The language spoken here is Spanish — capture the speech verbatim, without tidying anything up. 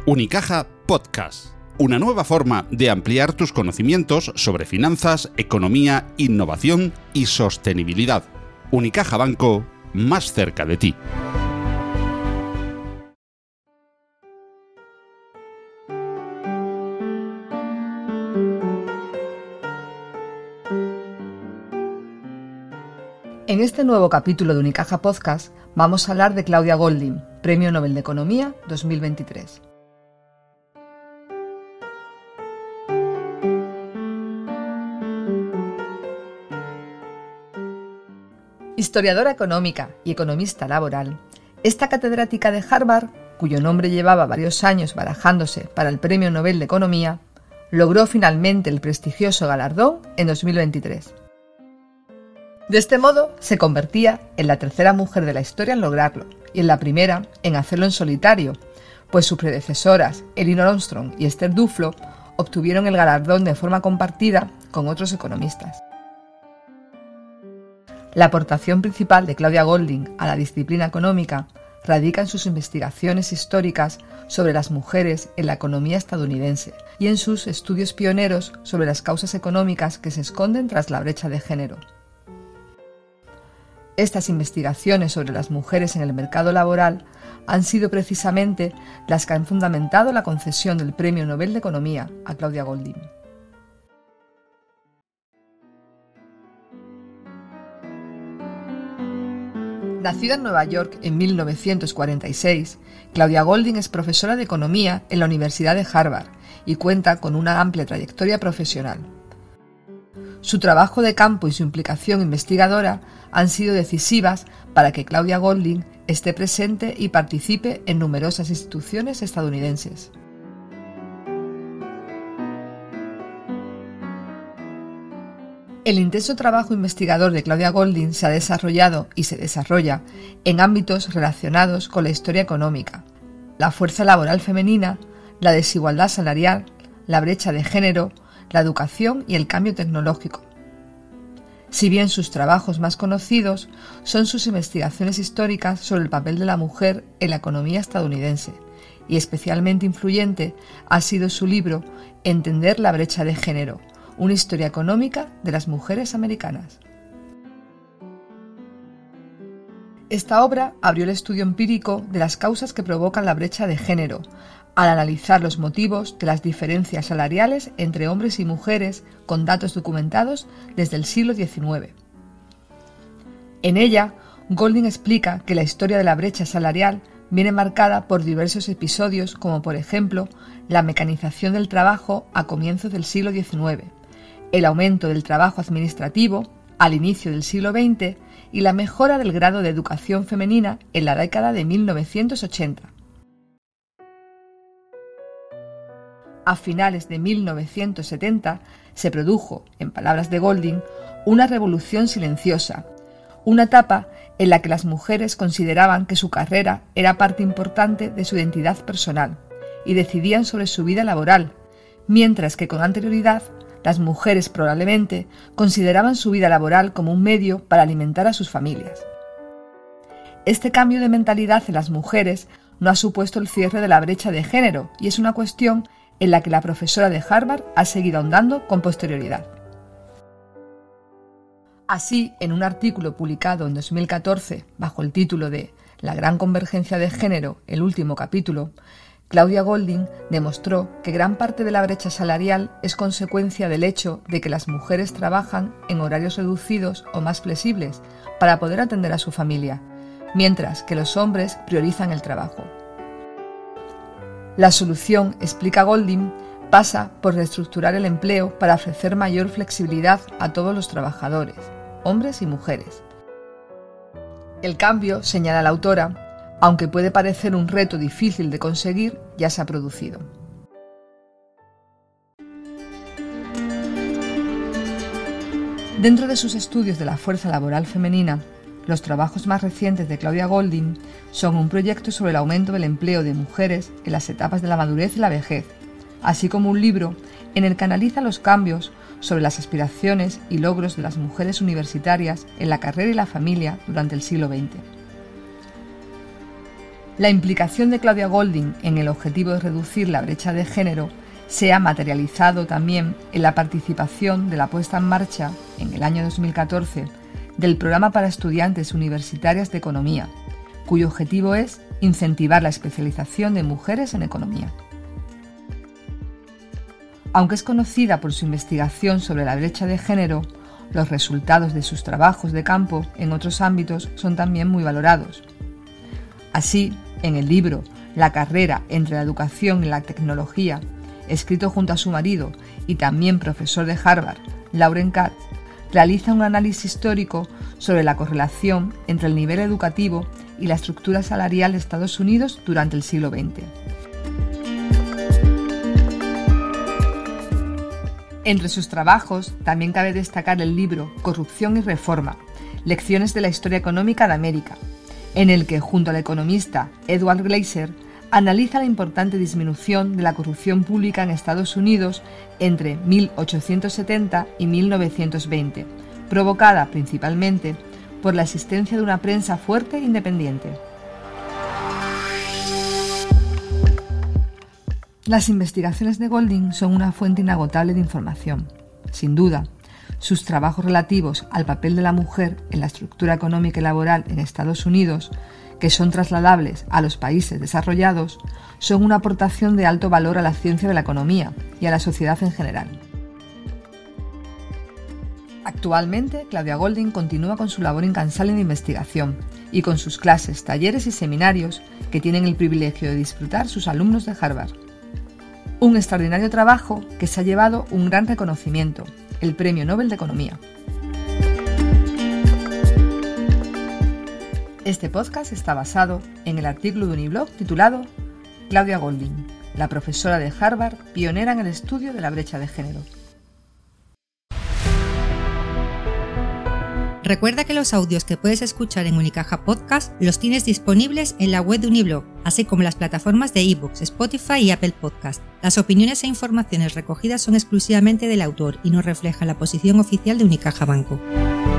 Unicaja Podcast, una nueva forma de ampliar tus conocimientos sobre finanzas, economía, innovación y sostenibilidad. Unicaja Banco, más cerca de ti. En este nuevo capítulo de Unicaja Podcast vamos a hablar de Claudia Goldin, Premio Nobel de Economía dos mil veintitrés. Historiadora económica y economista laboral, esta catedrática de Harvard, cuyo nombre llevaba varios años barajándose para el Premio Nobel de Economía, logró finalmente el prestigioso galardón en dos mil veintitrés. De este modo, se convertía en la tercera mujer de la historia en lograrlo y en la primera en hacerlo en solitario, pues sus predecesoras, Elinor Ostrom y Esther Duflo, obtuvieron el galardón de forma compartida con otros economistas. La aportación principal de Claudia Goldin a la disciplina económica radica en sus investigaciones históricas sobre las mujeres en la economía estadounidense y en sus estudios pioneros sobre las causas económicas que se esconden tras la brecha de género. Estas investigaciones sobre las mujeres en el mercado laboral han sido precisamente las que han fundamentado la concesión del Premio Nobel de Economía a Claudia Goldin. Nacida en Nueva York en mil novecientos cuarenta y seis, Claudia Goldin es profesora de Economía en la Universidad de Harvard y cuenta con una amplia trayectoria profesional. Su trabajo de campo y su implicación investigadora han sido decisivas para que Claudia Goldin esté presente y participe en numerosas instituciones estadounidenses. El intenso trabajo investigador de Claudia Goldin se ha desarrollado y se desarrolla en ámbitos relacionados con la historia económica, la fuerza laboral femenina, la desigualdad salarial, la brecha de género, la educación y el cambio tecnológico. Si bien sus trabajos más conocidos son sus investigaciones históricas sobre el papel de la mujer en la economía estadounidense, y especialmente influyente ha sido su libro Entender la brecha de género, una historia económica de las mujeres americanas. Esta obra abrió el estudio empírico de las causas que provocan la brecha de género, al analizar los motivos de las diferencias salariales entre hombres y mujeres con datos documentados desde el siglo diecinueve. En ella, Goldin explica que la historia de la brecha salarial viene marcada por diversos episodios como por ejemplo la mecanización del trabajo a comienzos del siglo diecinueve, el aumento del trabajo administrativo al inicio del siglo veinte y la mejora del grado de educación femenina en la década de mil novecientos ochenta. A finales de mil novecientos setenta se produjo, en palabras de Goldin, una revolución silenciosa, una etapa en la que las mujeres consideraban que su carrera era parte importante de su identidad personal y decidían sobre su vida laboral, mientras que con anterioridad las mujeres probablemente consideraban su vida laboral como un medio para alimentar a sus familias. Este cambio de mentalidad en las mujeres no ha supuesto el cierre de la brecha de género y es una cuestión en la que la profesora de Harvard ha seguido ahondando con posterioridad. Así, en un artículo publicado en dos mil catorce bajo el título de La gran convergencia de género, el último capítulo, Claudia Goldin demostró que gran parte de la brecha salarial es consecuencia del hecho de que las mujeres trabajan en horarios reducidos o más flexibles para poder atender a su familia, mientras que los hombres priorizan el trabajo. La solución, explica Goldin, pasa por reestructurar el empleo para ofrecer mayor flexibilidad a todos los trabajadores, hombres y mujeres. El cambio, señala la autora, aunque puede parecer un reto difícil de conseguir, ya se ha producido. Dentro de sus estudios de la fuerza laboral femenina, los trabajos más recientes de Claudia Goldin son un proyecto sobre el aumento del empleo de mujeres en las etapas de la madurez y la vejez, así como un libro en el que analiza los cambios sobre las aspiraciones y logros de las mujeres universitarias en la carrera y la familia durante el siglo veinte. La implicación de Claudia Goldin en el objetivo de reducir la brecha de género se ha materializado también en la participación de la puesta en marcha, en el año dos mil catorce, del Programa para Estudiantes Universitarias de Economía, cuyo objetivo es incentivar la especialización de mujeres en economía. Aunque es conocida por su investigación sobre la brecha de género, los resultados de sus trabajos de campo en otros ámbitos son también muy valorados. Así, en el libro La carrera entre la educación y la tecnología, escrito junto a su marido y también profesor de Harvard, Lauren Katz, realiza un análisis histórico sobre la correlación entre el nivel educativo y la estructura salarial de Estados Unidos durante el siglo veinte. Entre sus trabajos también cabe destacar el libro Corrupción y Reforma, Lecciones de la Historia Económica de América, en el que, junto al economista Edward Glaeser, analiza la importante disminución de la corrupción pública en Estados Unidos entre mil ochocientos setenta y mil novecientos veinte, provocada principalmente por la existencia de una prensa fuerte e independiente. Las investigaciones de Goldin son una fuente inagotable de información. Sin duda, sus trabajos relativos al papel de la mujer en la estructura económica y laboral en Estados Unidos, que son trasladables a los países desarrollados, son una aportación de alto valor a la ciencia de la economía y a la sociedad en general. Actualmente, Claudia Goldin continúa con su labor incansable de investigación y con sus clases, talleres y seminarios que tienen el privilegio de disfrutar sus alumnos de Harvard. Un extraordinario trabajo que se ha llevado un gran reconocimiento, el Premio Nobel de Economía. Este podcast está basado en el artículo de Uniblog titulado Claudia Goldin, la profesora de Harvard pionera en el estudio de la brecha de género. Recuerda que los audios que puedes escuchar en Unicaja Podcast los tienes disponibles en la web de Uniblog, así como en las plataformas de iVoox, Spotify y Apple Podcast. Las opiniones e informaciones recogidas son exclusivamente del autor y no reflejan la posición oficial de Unicaja Banco.